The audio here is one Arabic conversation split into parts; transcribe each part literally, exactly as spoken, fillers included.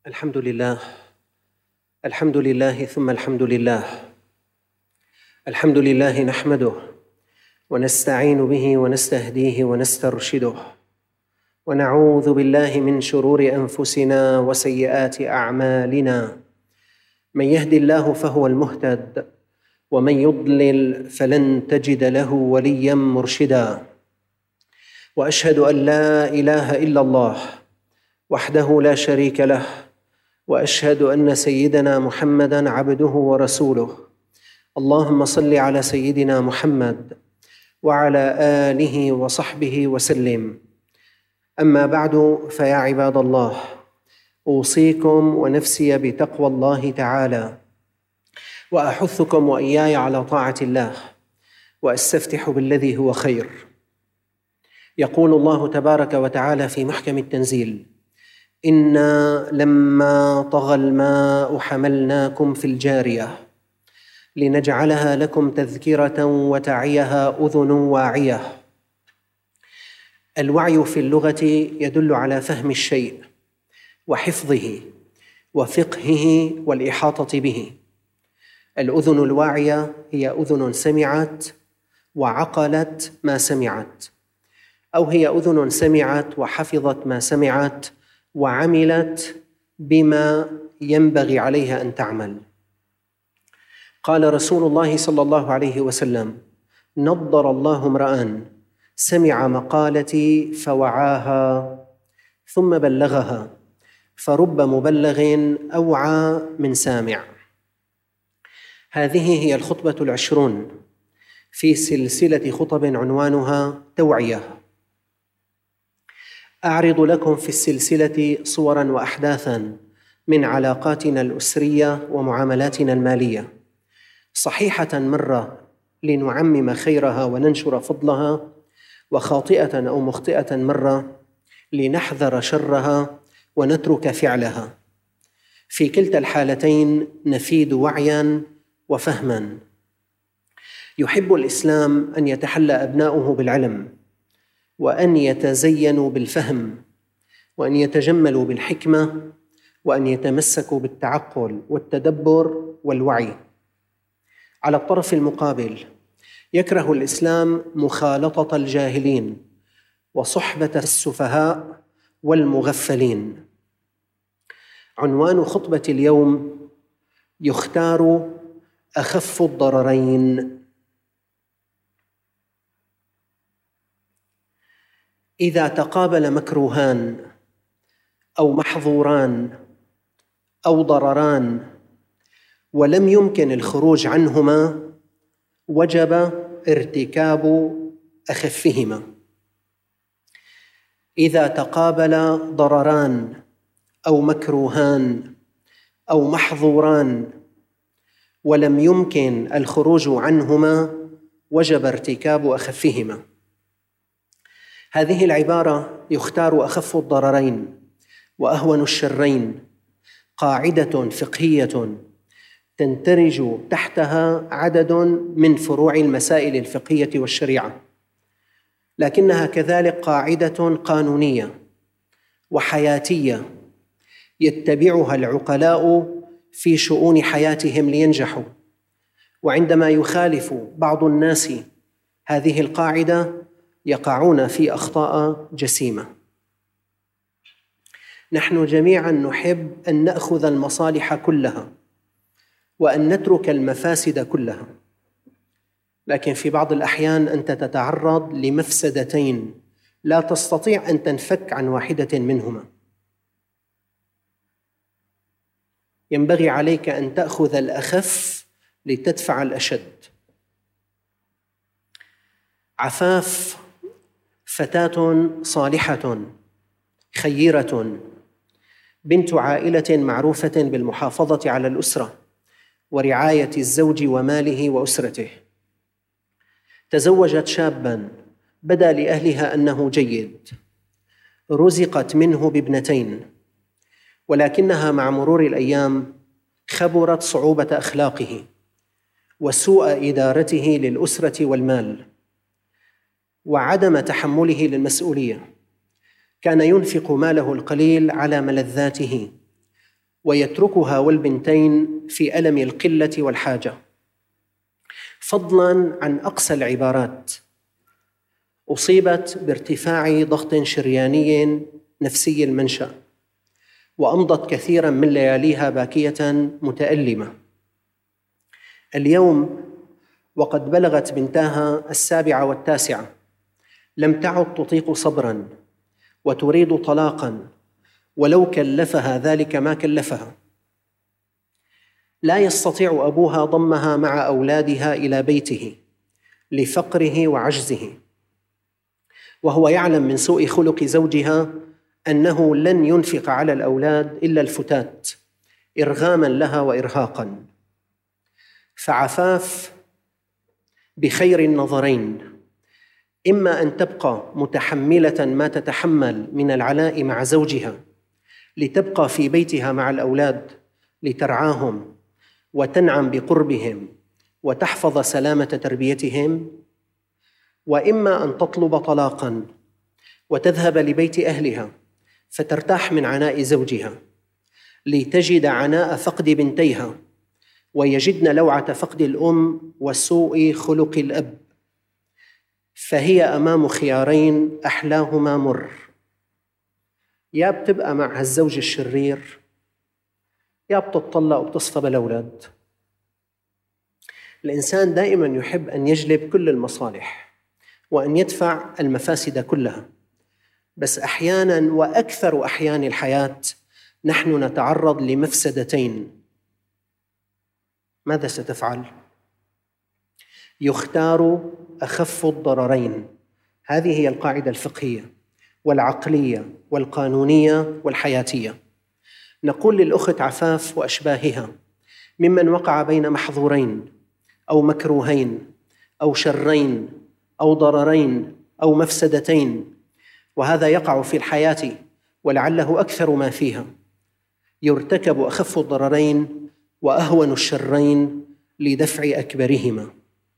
الحمد لله الحمد لله ثم الحمد لله الحمد لله نحمده ونستعين به ونستهديه ونسترشده ونعوذ بالله من شرور أنفسنا وسيئات أعمالنا. من يهد الله فهو المهتد ومن يضلل فلن تجد له وليا مرشدا. وأشهد أن لا إله إلا الله وحده لا شريك له، وأشهد أن سيدنا محمدًا عبده ورسوله. اللهم صل على سيدنا محمد وعلى آله وصحبه وسلم. أما بعد، فيا عباد الله، أوصيكم ونفسي بتقوى الله تعالى، وأحثكم وإياي على طاعة الله، وأستفتح بالذي هو خير. يقول الله تبارك وتعالى في محكم التنزيل: إنا لما طغى الماء حملناكم في الجارية لنجعلها لكم تذكرة وتعيها أذن واعية. الوعي في اللغة يدل على فهم الشيء وحفظه وفقهه والإحاطة به. الأذن الواعية هي أذن سمعت وعقلت ما سمعت، أو هي أذن سمعت وحفظت ما سمعت وعملت بما ينبغي عليها أن تعمل. قال رسول الله صلى الله عليه وسلم: نضر الله امرأً سمع مقالتي فوعاها ثم بلغها، فرب مبلغ أوعى من سامع. هذه هي الخطبة العشرون في سلسلة خطب عنوانها توعية. أعرض لكم في السلسلة صوراً وأحداثاً من علاقاتنا الأسرية ومعاملاتنا المالية، صحيحة مرة لنعمم خيرها وننشر فضلها، وخاطئة أو مخطئة مرة لنحذر شرها ونترك فعلها. في كلتا الحالتين نفيد وعياً وفهماً. يحب الإسلام أن يتحلى أبناؤه بالعلم، وأن يتزينوا بالفهم، وأن يتجملوا بالحكمة، وأن يتمسكوا بالتعقل والتدبر والوعي. على الطرف المقابل، يكره الإسلام مخالطة الجاهلين وصحبة السفهاء والمغفلين. عنوان خطبة اليوم: يختار أخف الضررين. إذا تقابل مكروهان أو محظوران أو ضرران ولم يمكن الخروج عنهما، وجب ارتكاب أخفهما. إذا تقابل ضرران أو مكروهان أو محظوران ولم يمكن الخروج عنهما، وجب ارتكاب أخفهما. هذه العبارة يختار أخف الضررين وأهون الشرين قاعدة فقهية تندرج تحتها عدد من فروع المسائل الفقهية والشريعة، لكنها كذلك قاعدة قانونية وحياتية يتبعها العقلاء في شؤون حياتهم لينجحوا. وعندما يخالف بعض الناس هذه القاعدة يقعون في أخطاء جسيمة. نحن جميعاً نحب أن نأخذ المصالح كلها وأن نترك المفاسد كلها، لكن في بعض الأحيان أنت تتعرض لمفسدتين لا تستطيع أن تنفك عن واحدة منهما. ينبغي عليك أن تأخذ الأخف لتدفع الأشد. عفاف فتاة صالحة خيرة، بنت عائلة معروفة بالمحافظة على الأسرة ورعاية الزوج وماله وأسرته. تزوجت شاباً بدا لأهلها أنه جيد، رزقت منه بابنتين، ولكنها مع مرور الأيام خبرت صعوبة أخلاقه وسوء إدارته للأسرة والمال وعدم تحمله للمسؤولية. كان ينفق ماله القليل على ملذاته ويتركها والبنتين في ألم القلة والحاجة، فضلاً عن أقصى العبارات. أصيبت بارتفاع ضغط شرياني نفسي المنشأ، وأمضت كثيراً من لياليها باكية متألمة. اليوم وقد بلغت بنتاها السابعة والتاسعة لم تعد تطيق صبراً وتريد طلاقاً، ولو كلفها ذلك ما كلفها. لا يستطيع أبوها ضمها مع أولادها إلى بيته لفقره وعجزه، وهو يعلم من سوء خلق زوجها أنه لن ينفق على الأولاد إلا الفتات إرغاماً لها وإرهاقاً. فعفاف بخير النظرين: إما أن تبقى متحملة ما تتحمل من العناء مع زوجها لتبقى في بيتها مع الأولاد لترعاهم وتنعم بقربهم وتحفظ سلامة تربيتهم، وإما أن تطلب طلاقاً وتذهب لبيت أهلها فترتاح من عناء زوجها لتجد عناء فقد بنتيها ويجدن لوعة فقد الأم وسوء خلق الأب. فهي أمام خيارين أحلاهما مر: يا بتبقى مع هالزوج الشرير، يا بتطلق وبتصفى بالأولاد. الإنسان دائما يحب أن يجلب كل المصالح وأن يدفع المفاسد كلها، بس أحيانا وأكثر أحيان الحياة نحن نتعرض لمفسدتين. ماذا ستفعل؟ يختار أخف الضررين. هذه هي القاعدة الفقهية والعقلية والقانونية والحياتية. نقول للأخت عفاف وأشباهها ممن وقع بين محظورين أو مكروهين أو شرين أو ضررين أو مفسدتين، وهذا يقع في الحياة ولعله أكثر ما فيها، يرتكب أخف الضررين وأهون الشرين لدفع أكبرهما.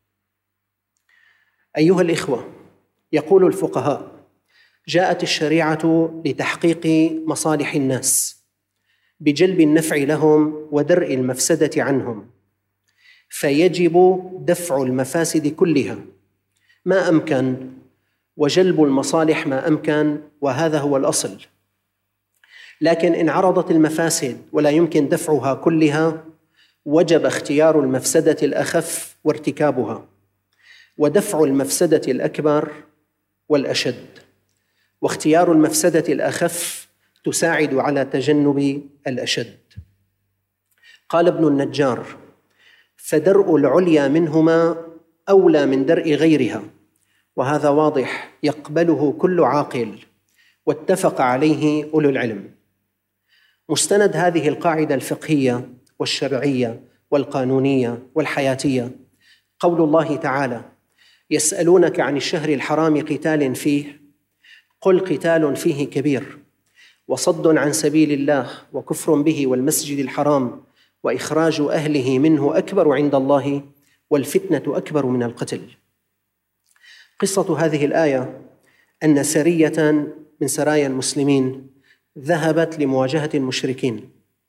أيها الإخوة، يقول الفقهاء: جاءت الشريعة لتحقيق مصالح الناس بجلب النفع لهم ودرء المفسدة عنهم، فيجب دفع المفاسد كلها ما أمكن وجلب المصالح ما أمكن، وهذا هو الأصل. لكن إن عرضت المفاسد ولا يمكن دفعها كلها، وجب اختيار المفسدة الأخف وارتكابها، ودفع المفسدة الأكبر والأشد. واختيار المفسدة الأخف تساعد على تجنب الأشد. قال ابن النجار: فدرء العليا منهما أولى من درء غيرها، وهذا واضح يقبله كل عاقل واتفق عليه أولو العلم. مستند هذه القاعدة الفقهية والشرعية والقانونية والحياتية قول الله تعالى: يسألونك عن الشهر الحرام قتال فيه قل قتال فيه كبير وصد عن سبيل الله وكفر به والمسجد الحرام وإخراج أهله منه أكبر عند الله والفتنة أكبر من القتل. قصة هذه الآية أن سرية من سرايا المسلمين ذهبت لمواجهة المشركين،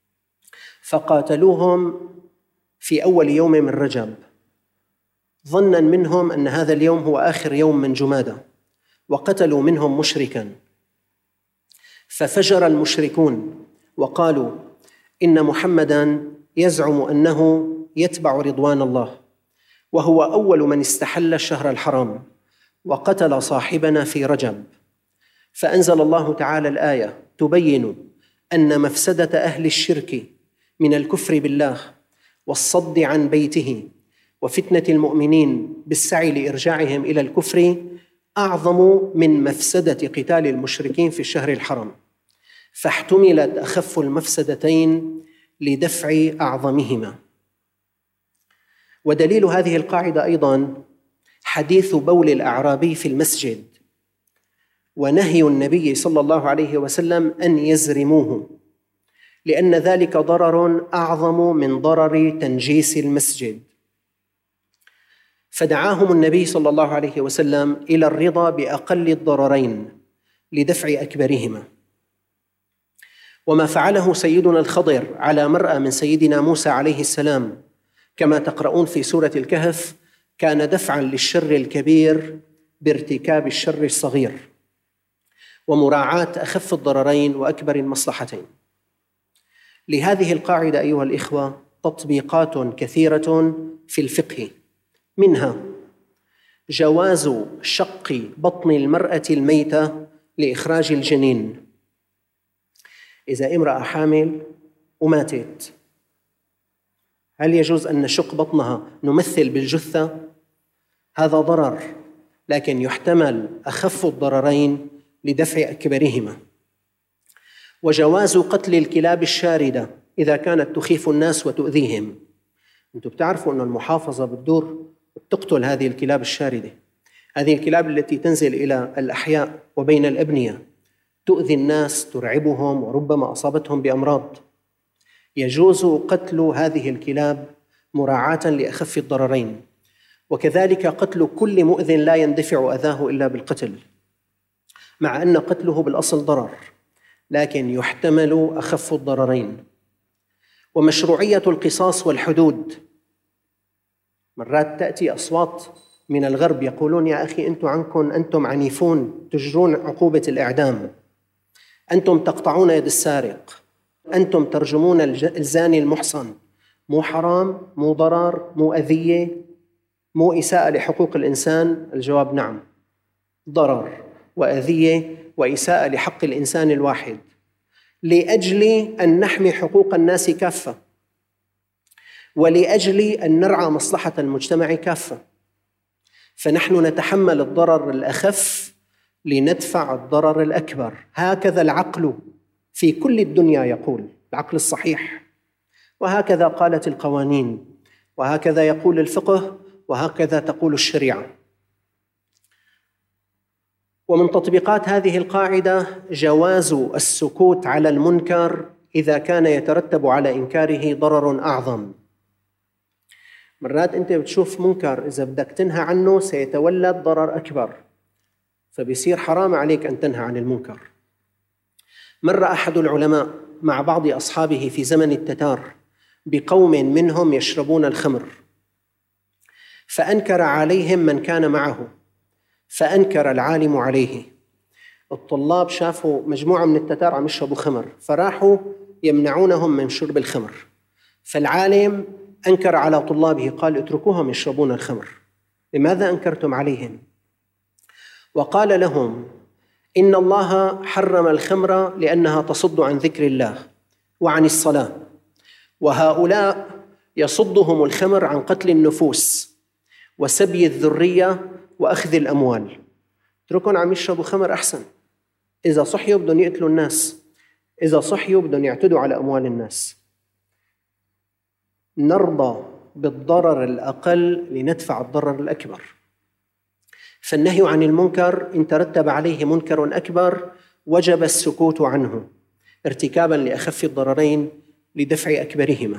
فقاتلوهم في أول يوم من رجب، ظناً منهم أن هذا اليوم هو آخر يوم من جمادى، وقتلوا منهم مشركاً. ففجر المشركون وقالوا: إن محمداً يزعم أنه يتبع رضوان الله، وهو أول من استحل الشهر الحرام وقتل صاحبنا في رجب. فأنزل الله تعالى الآية تبين أن مفسدة أهل الشرك من الكفر بالله والصد عن بيته وفتنة المؤمنين بالسعي لإرجاعهم إلى الكفر أعظم من مفسدة قتال المشركين في الشهر الحرام، فاحتملت أخف المفسدتين لدفع أعظمهما. ودليل هذه القاعدة أيضاً حديث بول الأعرابي في المسجد ونهي النبي صلى الله عليه وسلم أن يزرموه، لأن ذلك ضرر أعظم من ضرر تنجيس المسجد. فدعاهم النبي صلى الله عليه وسلم إلى الرضا بأقل الضررين لدفع أكبرهما. وما فعله سيدنا الخضر على مرأى من سيدنا موسى عليه السلام كما تقرؤون في سورة الكهف كان دفعاً للشر الكبير بارتكاب الشر الصغير ومراعاة أخف الضررين وأكبر المصلحتين. لهذه القاعدة أيها الإخوة تطبيقات كثيرة في الفقه، منها جواز شق بطن المرأة الميتة لإخراج الجنين. إذا امرأة حامل وماتت، هل يجوز أن نشق بطنها نمثل بالجثة؟ هذا ضرر، لكن يحتمل أخف الضررين لدفع أكبرهما. وجواز قتل الكلاب الشاردة إذا كانت تخيف الناس وتؤذيهم. أنتم بتعرفوا أن المحافظة بتدور تقتل هذه الكلاب الشاردة، هذه الكلاب التي تنزل إلى الأحياء وبين الأبنية تؤذي الناس، ترعبهم وربما أصابتهم بأمراض. يجوز قتل هذه الكلاب مراعاة لأخف الضررين، وكذلك قتل كل مؤذٍ لا يندفع أذاه إلا بالقتل، مع أن قتله بالأصل ضرر لكن يحتمل أخف الضررين. ومشروعية القصاص والحدود. مرات تأتي أصوات من الغرب يقولون يا أخي أنتم عنكم أنتم عنيفون، تجرون عقوبة الإعدام، أنتم تقطعون يد السارق، أنتم ترجمون الزاني المحصن. مو حرام، مو ضرر، مو أذية، مو إساءة لحقوق الإنسان؟ الجواب نعم، ضرر وأذية وإساءة لحق الإنسان الواحد، لأجل أن نحمي حقوق الناس كافة، ولأجل أن نرعى مصلحة المجتمع كافة. فنحن نتحمل الضرر الأخف لندفع الضرر الأكبر. هكذا العقل في كل الدنيا يقول، العقل الصحيح، وهكذا قالت القوانين، وهكذا يقول الفقه، وهكذا تقول الشريعة. ومن تطبيقات هذه القاعدة جواز السكوت على المنكر إذا كان يترتب على إنكاره ضرر أعظم. مرات أنت بتشوف منكر إذا بدك تنهى عنه سيتولد ضرر أكبر، فبيصير حرام عليك أن تنهى عن المنكر. مر أحد العلماء مع بعض أصحابه في زمن التتار بقوم منهم يشربون الخمر، فأنكر عليهم من كان معه، فأنكر العالم عليه. الطلاب شافوا مجموعة من التتار عم يشربوا خمر، فراحوا يمنعونهم من شرب الخمر، فالعالم أنكر على طلابه، قال اتركوهم يشربون الخمر، لماذا أنكرتم عليهم؟ وقال لهم إن الله حرم الخمر لأنها تصد عن ذكر الله وعن الصلاة، وهؤلاء يصدهم الخمر عن قتل النفوس وسبي الذرية وأخذ الأموال. اتركهم عم يشربوا خمر أحسن، إذا صحيوا بدهم يقتلوا الناس، إذا صحيوا بدهم يعتدوا على أموال الناس. نرضى بالضرر الأقل لندفع الضرر الأكبر. فالنهي عن المنكر إن ترتب عليه منكر أكبر وجب السكوت عنه ارتكاباً لأخف الضررين لدفع أكبرهما.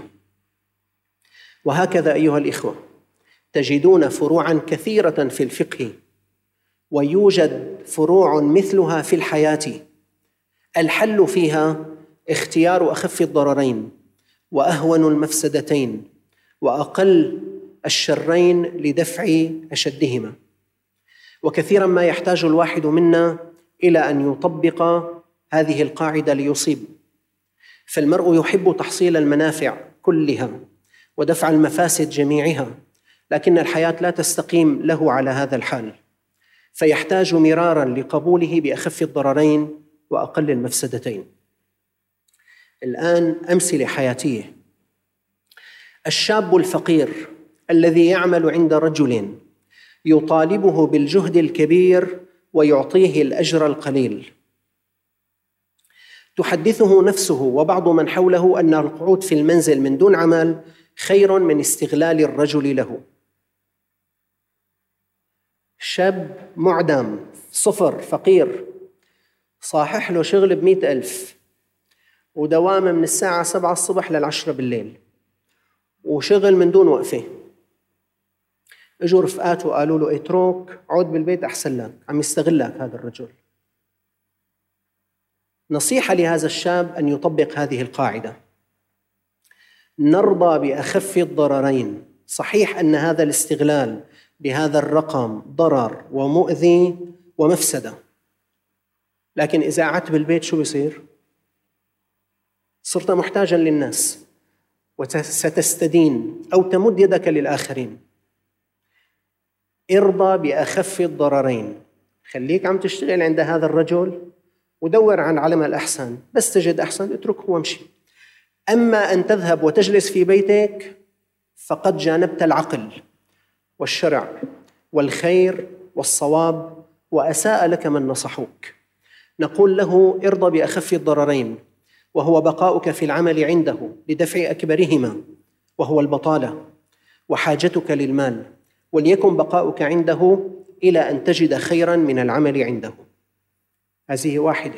وهكذا أيها الإخوة تجدون فروعاً كثيرة في الفقه، ويوجد فروع مثلها في الحياة الحل فيها اختيار أخف الضررين وأهون المفسدتين وأقل الشرين لدفع أشدهما. وكثيراً ما يحتاج الواحد منا إلى أن يطبق هذه القاعدة ليصيب. فالمرء يحب تحصيل المنافع كلها ودفع المفاسد جميعها، لكن الحياة لا تستقيم له على هذا الحال، فيحتاج مراراً لقبوله بأخف الضررين وأقل المفسدتين. الآن أمثلة حياتية. الشاب الفقير الذي يعمل عند رجل يطالبه بالجهد الكبير ويعطيه الأجر القليل، تحدثه نفسه وبعض من حوله أن القعود في المنزل من دون عمل خير من استغلال الرجل له. شاب معدم صفر فقير صاحح له شغل بمئة ألف ودوامه من الساعة سبعة الصبح للعشرة بالليل وشغل من دون وقفة. اجوا رفقاته وقالوا له اترك عود بالبيت أحسن لك، عم يستغلك هذا الرجل. نصيحة لهذا الشاب أن يطبق هذه القاعدة: نرضى بأخف الضررين. صحيح أن هذا الاستغلال بهذا الرقم ضرر ومؤذي ومفسدة، لكن إذا قعدت بالبيت شو بيصير؟ صرت محتاجا للناس وستستدين أو تمد يدك للآخرين. ارضى بأخف الضررين. خليك عم تشتغل عند هذا الرجل ودور عن عمل أحسن، بس تجد أحسن اتركه وامشي. أما أن تذهب وتجلس في بيتك فقد جانبت العقل والشرع والخير والصواب، وأساء لك من نصحوك. نقول له: ارضى بأخف الضررين، وهو بقاؤك في العمل عنده لدفع أكبرهما وهو البطالة وحاجتك للمال، وليكن بقاؤك عنده إلى أن تجد خيراً من العمل عنده. هذه واحدة.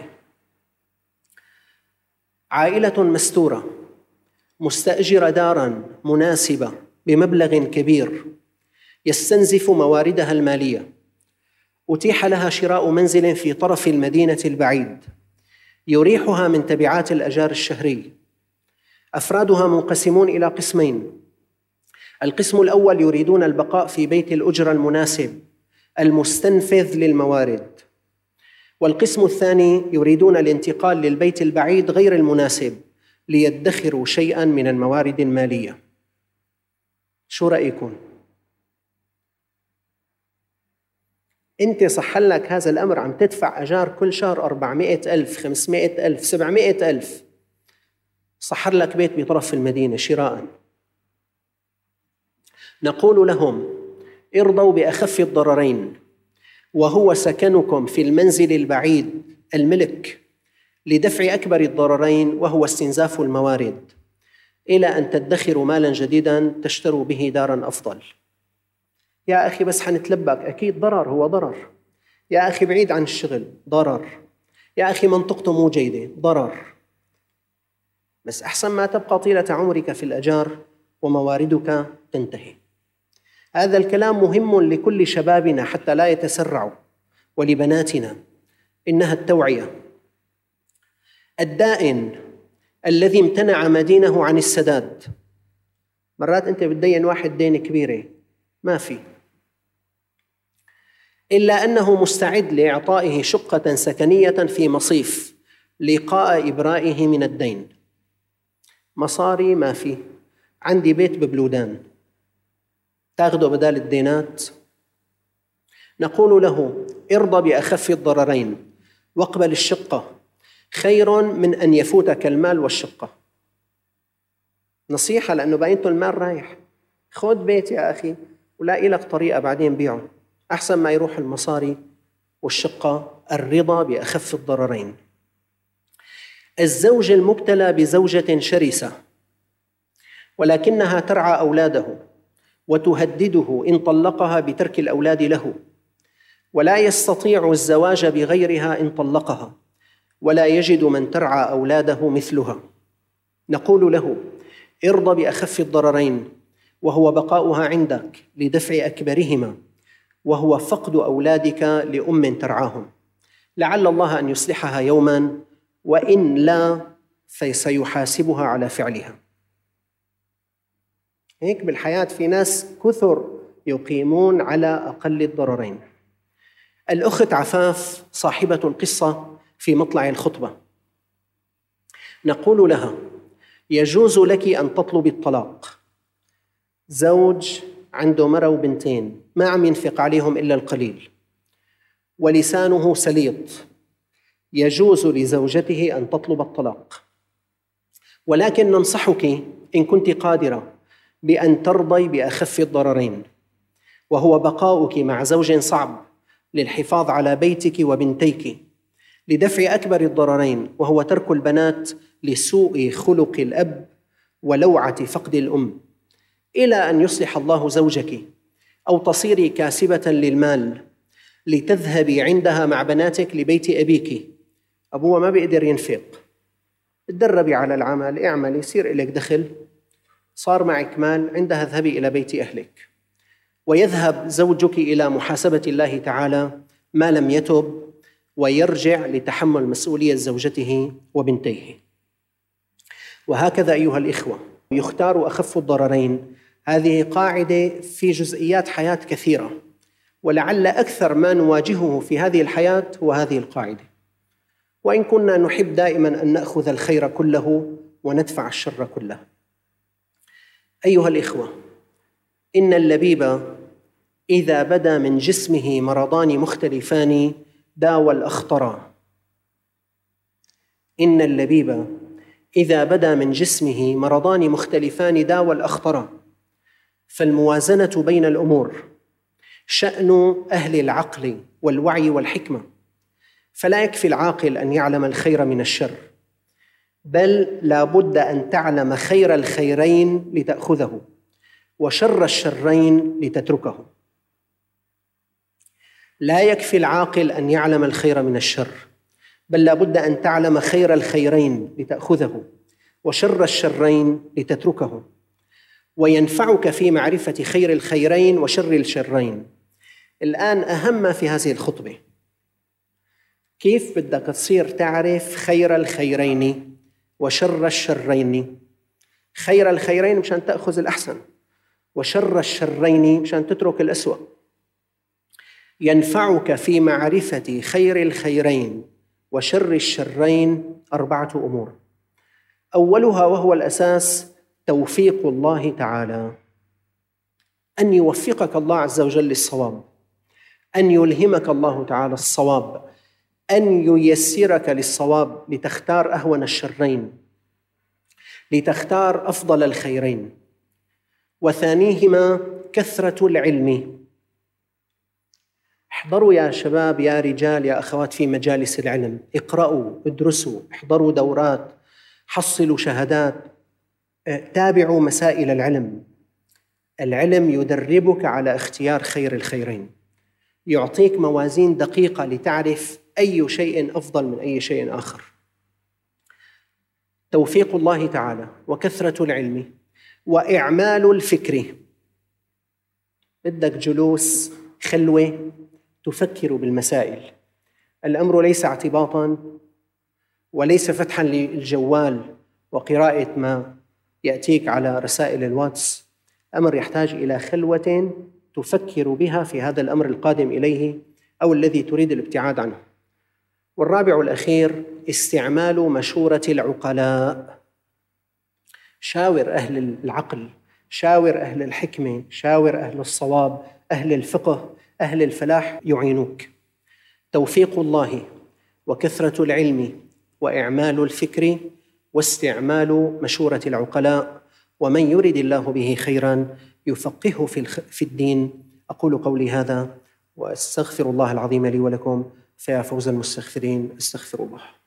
عائلة مستورة مستأجرة داراً مناسبة بمبلغ كبير يستنزف مواردها المالية، أتيح لها شراء منزل في طرف المدينة البعيد يريحها من تبعات الأجار الشهري. أفرادها منقسمون إلى قسمين: القسم الأول يريدون البقاء في بيت الأجرة المناسب المستنفذ للموارد، والقسم الثاني يريدون الانتقال للبيت البعيد غير المناسب ليدخروا شيئاً من الموارد المالية. شو رأيكم؟ أنت صح لك هذا الأمر، عم تدفع أجار كل شهر أربعمائة ألف، خمسمائة ألف، سبعمائة ألف، صحر لك بيت بطرف المدينة شراءً. نقول لهم: ارضوا بأخف الضررين، وهو سكنكم في المنزل البعيد الملك لدفع أكبر الضررين وهو استنزاف الموارد، إلى أن تدخروا مالاً جديداً تشتروا به داراً أفضل. يا أخي بس حنتلبك، أكيد ضرر، هو ضرر. يا أخي بعيد عن الشغل، ضرر. يا أخي منطقته مو جيدة، ضرر. بس أحسن ما تبقى طيلة عمرك في الأجار ومواردك تنتهي. هذا الكلام مهم لكل شبابنا حتى لا يتسرعوا، ولبناتنا. إنها التوعية. الدائن الذي امتنع مدينه عن السداد. مرات أنت بتدين واحد دين كبيرة ما في، إلا أنه مستعد لإعطائه شقة سكنية في مصيف لقاء إبرائه من الدين. مصاري ما في، عندي بيت ببلودان، تاخده بدال الدينات. نقول له: ارضى بأخف الضررين واقبل الشقة، خير من أن يفوتك المال والشقة. نصيحة، لأنه بقيته المال رايح. خذ بيت يا أخي ولاقي لك طريقة بعدين بيعه، أحسن ما يروح المصاري والشقة. الرضا بأخف الضررين. الزوج المبتلى بزوجة شرسة ولكنها ترعى أولاده وتهدده إن طلقها بترك الأولاد له، ولا يستطيع الزواج بغيرها إن طلقها، ولا يجد من ترعى أولاده مثلها. نقول له: ارضى بأخف الضررين، وهو بقاؤها عندك لدفع أكبرهما وهو فقد أولادك لأم ترعاهم، لعل الله أن يصلحها يوماً، وإن لا فسيحاسبها على فعلها. هيك بالحياة في ناس كثر يقيمون على أقل الضررين. الأخت عفاف صاحبة القصة في مطلع الخطبة، نقول لها: يجوز لك أن تطلبي الطلاق. زوج عنده مرة وبنتين ما عم ينفق عليهم إلا القليل ولسانه سليط، يجوز لزوجته أن تطلب الطلاق، ولكن ننصحك إن كنت قادرة بأن ترضي بأخف الضررين، وهو بقاؤك مع زوج صعب للحفاظ على بيتك وبنتيك لدفع أكبر الضررين، وهو ترك البنات لسوء خلق الأب ولوعة فقد الأم، إلى أن يصلح الله زوجك، أو تصيري كاسبة للمال لتذهبي عندها مع بناتك لبيت أبيك. أبوه ما بيقدر ينفق، تدربي على العمل، اعملي، يصير إليك دخل، صار معك مال، عندها اذهبي إلى بيت أهلك. ويذهب زوجك إلى محاسبة الله تعالى ما لم يتب ويرجع لتحمل مسؤولية زوجته وبنتيه. وهكذا أيها الإخوة يختار أخف الضررين. هذه قاعدة في جزئيات حياة كثيرة، ولعل أكثر ما نواجهه في هذه الحياة هو هذه القاعدة. وإن كنا نحب دائما أن نأخذ الخير كله وندفع الشر كله. أيها الإخوة، إن اللبيب إذا بدا من جسمه مرضان مختلفان داوى الأخطرا. إن اللبيب إذا بدا من جسمه مرضان مختلفان داوى الأخطرا. فالموازنة بين الأمور شأن أهل العقل والوعي والحكمة، فلا يكفي العاقل أن يعلم الخير من الشر، بل لا بد أن تعلم خير الخيرين لتأخذه وشر الشرين لتتركه. لا يكفي العاقل أن يعلم الخير من الشر، بل لا بد أن تعلم خير الخيرين لتأخذه وشر الشرين لتتركه. وينفعك في معرفة خير الخيرين وشر الشرين. الآن أهم ما في هذه الخطبة، كيف بدك تصير تعرف خير الخيرين وشر الشرين. خير الخيرين مشان تأخذ الأحسن، وشر الشرين مشان تترك الأسوأ. ينفعك في معرفة خير الخيرين وشر الشرين أربعة أمور. أولها وهو الأساس توفيق الله تعالى، أن يوفقك الله عز وجل للصواب، أن يلهمك الله تعالى الصواب، أن ييسرك للصواب لتختار أهون الشرين، لتختار أفضل الخيرين. وثانيهما كثرة العلم. احضروا يا شباب يا رجال يا أخوات في مجالس العلم، اقرأوا، ادرسوا، احضروا دورات، حصلوا شهادات، تابعوا مسائل العلم. العلم يدربك على اختيار خير الخيرين، يعطيك موازين دقيقة لتعرف أي شيء أفضل من أي شيء آخر. توفيق الله تعالى وكثرة العلم وإعمال الفكر. بدك جلوس خلوة تفكر بالمسائل. الأمر ليس اعتباطاً وليس فتحاً للجوال وقراءة ما يأتيك على رسائل الواتس. أمر يحتاج إلى خلوة تفكر بها في هذا الأمر القادم إليه أو الذي تريد الابتعاد عنه. والرابع الأخير استعمال مشورة العقلاء. شاور أهل العقل، شاور أهل الحكمة، شاور أهل الصواب، أهل الفقه، أهل الفلاح يعينوك. توفيق الله وكثرة العلم وإعمال الفكر واستعمال مشورة العقلاء، ومن يرد الله به خيرا يفقهه في الدين. أقول قولي هذا وأستغفر الله العظيم لي ولكم، فيا فوز المستغفرين استغفر الله.